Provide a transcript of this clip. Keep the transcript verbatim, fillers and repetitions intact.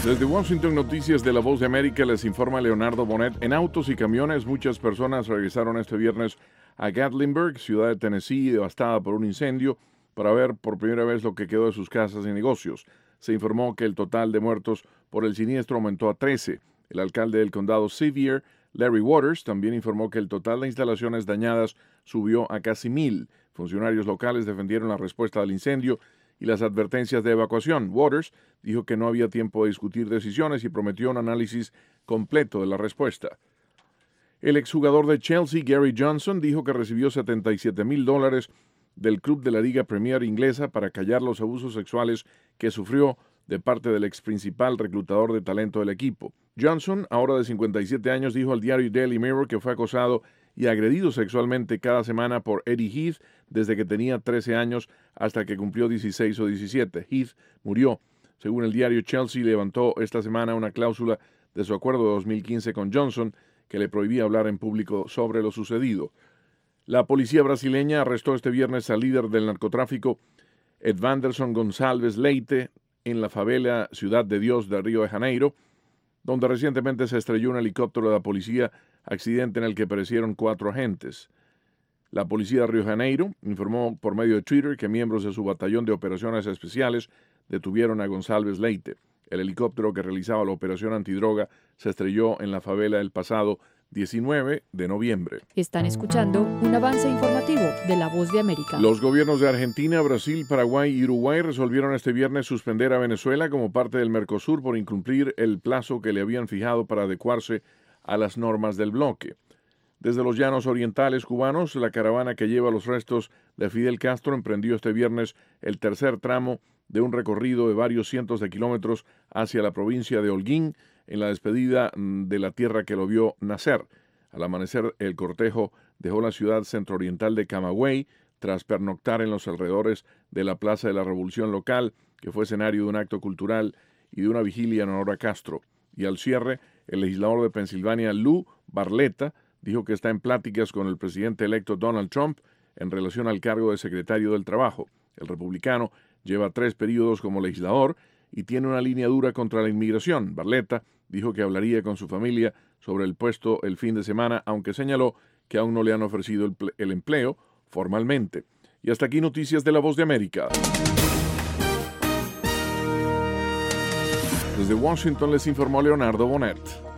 Desde Washington, Noticias de La Voz de América, les informa Leonardo Bonet. En autos y camiones, muchas personas regresaron este viernes a Gatlinburg, ciudad de Tennessee, devastada por un incendio, para ver por primera vez lo que quedó de sus casas y negocios. Se informó que el total de muertos por el siniestro aumentó a trece. El alcalde del condado Sevier, Larry Waters, también informó que el total de instalaciones dañadas subió a casi mil. Funcionarios locales defendieron la respuesta al incendio y las advertencias de evacuación. Waters dijo que no había tiempo de discutir decisiones y prometió un análisis completo de la respuesta. El exjugador de Chelsea, Gary Johnson, dijo que recibió setenta y siete mil dólares del club de la Liga Premier inglesa para callar los abusos sexuales que sufrió de parte del ex principal reclutador de talento del equipo. Johnson, ahora de cincuenta y siete años, dijo al diario Daily Mirror que fue acosado y agredido sexualmente cada semana por Eddie Heath desde que tenía trece años hasta que cumplió dieciséis o diecisiete. Heath murió. Según el diario, Chelsea levantó esta semana una cláusula de su acuerdo de dos mil quince con Johnson que le prohibía hablar en público sobre lo sucedido. La policía brasileña arrestó este viernes al líder del narcotráfico, Edvanderson Gonçalves Leite, en la favela Ciudad de Dios de Río de Janeiro, donde recientemente se estrelló un helicóptero de la policía, accidente en el que perecieron cuatro agentes. La policía de Río de Janeiro informó por medio de Twitter que miembros de su batallón de operaciones especiales detuvieron a Gonçalves Leite. El helicóptero que realizaba la operación antidroga se estrelló en la favela el pasado diecinueve de noviembre. Están escuchando un avance informativo de La Voz de América. Los gobiernos de Argentina, Brasil, Paraguay y Uruguay resolvieron este viernes suspender a Venezuela como parte del Mercosur por incumplir el plazo que le habían fijado para adecuarse a las normas del bloque. Desde los llanos orientales cubanos, la caravana que lleva los restos de Fidel Castro emprendió este viernes el tercer tramo de un recorrido de varios cientos de kilómetros hacia la provincia de Holguín, en la despedida de la tierra que lo vio nacer. Al amanecer, el cortejo dejó la ciudad centrooriental de Camagüey tras pernoctar en los alrededores de la Plaza de la Revolución local, que fue escenario de un acto cultural y de una vigilia en honor a Castro. Y al cierre, el legislador de Pensilvania, Lou Barletta, dijo que está en pláticas con el presidente electo Donald Trump en relación al cargo de secretario del Trabajo. El republicano lleva tres periodos como legislador y tiene una línea dura contra la inmigración. Barletta dijo que hablaría con su familia sobre el puesto el fin de semana, aunque señaló que aún no le han ofrecido el, el empleo formalmente. Y hasta aquí Noticias de La Voz de América. Desde Washington les informó Leonardo Bonet.